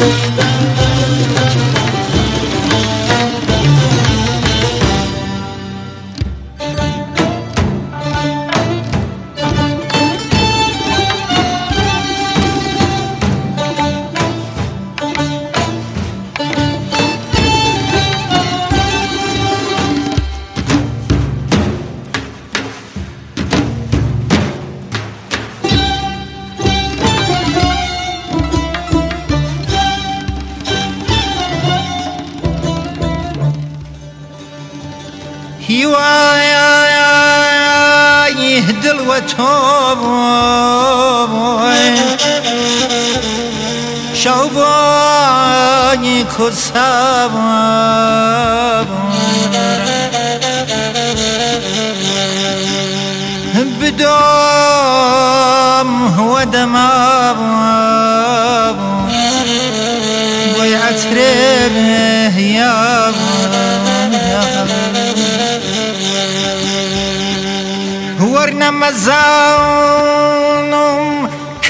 دل و تو شوبانی کسب بدم و دماب و عطر بهیاب ورنما زانم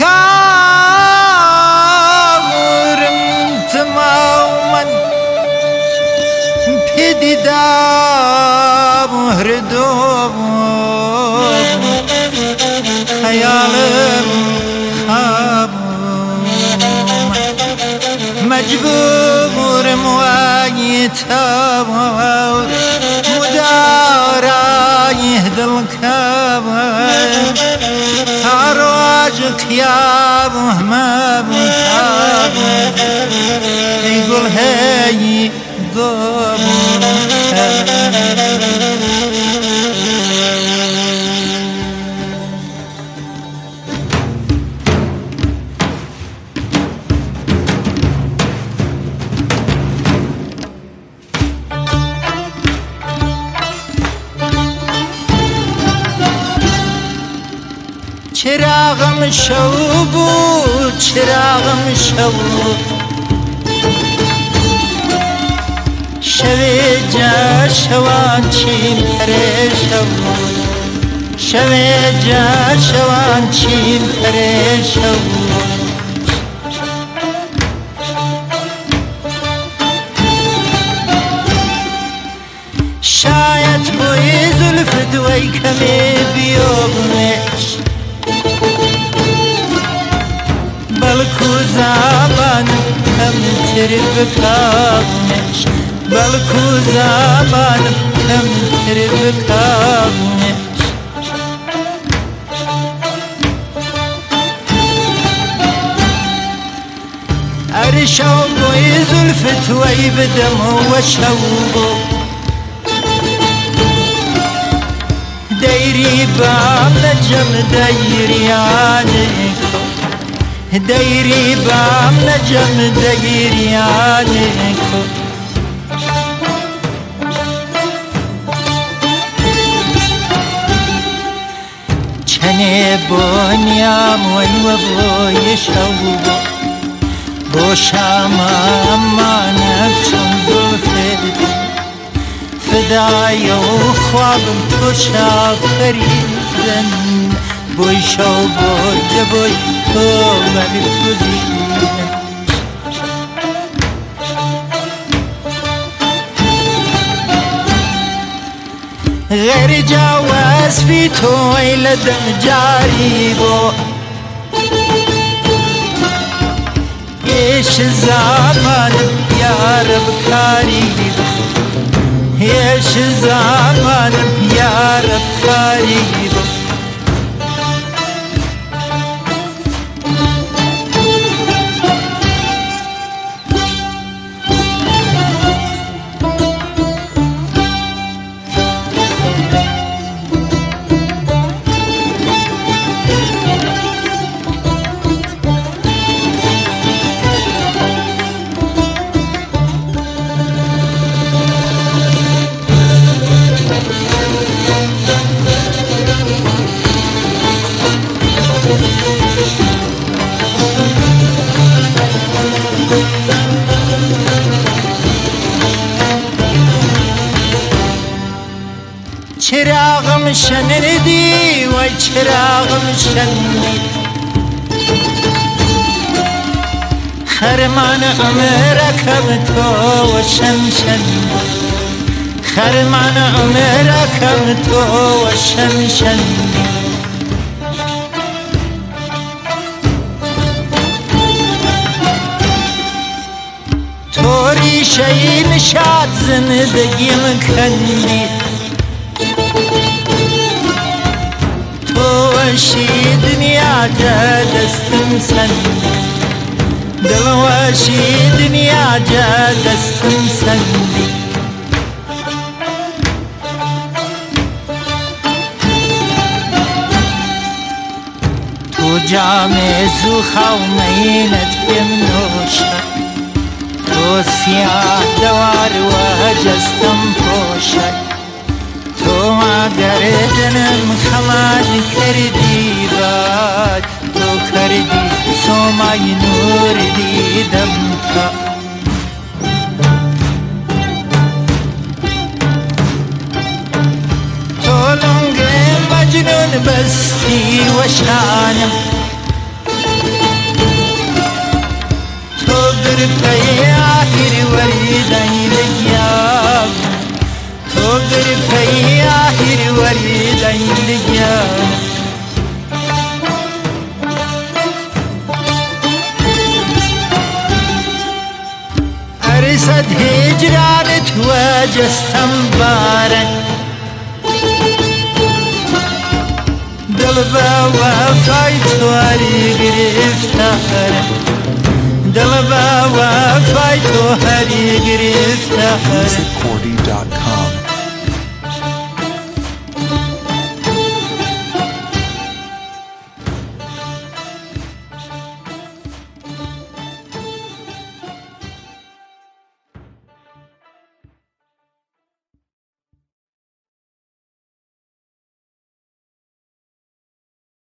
کارم تماما پیدیدم هردوم خیالم خواب مجبورم وای تاور مدارای دل کبر هراجك يا مهما يقول هاي چراغم شو بود چراغم شو شوی جا شوان چین پریشو شوی جا شوان چین پریشو شاید بوی زلف دوی کمی بیومش بلکو زبانم کم تر بکامش بلکو زبانم کم تر بکامش ارشو بوی زلف توی بدم و شوبو دایری بام نجم دایریانکو دایری بام نجم دایریانکو چنه بونیام و بوی شوبو بو شامم مانم چون زلفت فدای و خوابم تو شافریدن بوی شوبو جبوی تو ولی گزیدن غیر جواز فی توی لدم جاری بو ایش زمانم یارب کاری بو ایش زمانم یارب کاری بو چراغم شنیدی وای چراغم شنیدی خرمان عمركم تو وشمشن خرمان عمركم تو وشمشن توری شی نشاد زندگیم کندی تو وشی دنیا جا دستم سندی دل وشی دنیا جا دستم سندی تو جام زوخا و مینت بمنوشد تو سیاه دوار و جستم پوشد تو گردنم خماد کردی باد تو کردی سومای نور دیدم تا تو لنگ مجنون بستی و شانم في آخر وريدين لجياب تقر في آخر وريدين لجياب أرسد هجرانت وجستم بارن دلبا وفايت واري گرفتارن دل با وفای تو هری گرفتار